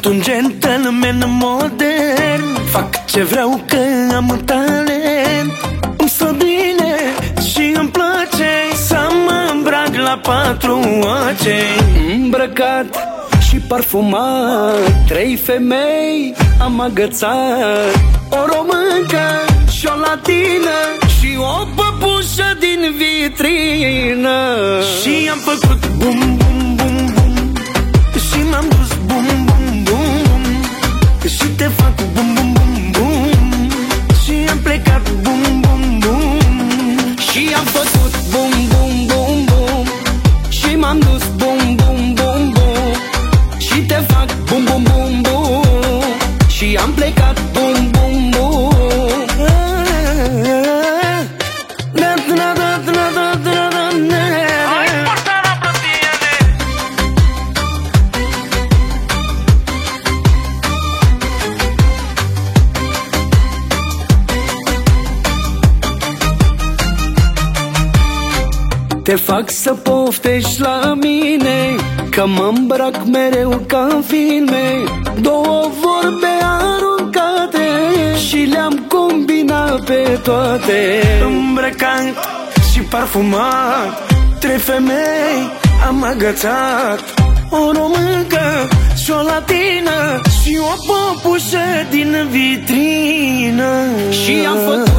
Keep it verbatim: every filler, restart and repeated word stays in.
un gentleman modern, fac ce vreau că am talent. Îmi stă bine și îmi place să mă îmbrac la patru oace. Îmbrăcat și parfumat, trei femei am agățat, o româncă și o latină și o păpușă din vitrină. Și am făcut bum bum bum bum și m-am dus bum bum bum și te fac bum bum bum bum și am plecat bum bum bum și am făcut bum bum bum bum și m-am dus bum bum bum bum și te fac bum bum bum bum și am plecat bum bum bum. Te fac să poftești la mine, că mă îmbrac mereu ca în filme. Două vorbe aruncate și le-am combinat pe toate. Îmbrăcat și parfumat, trei femei am agățat, o româncă și o latină și o păpușă din vitrină. Și am făcut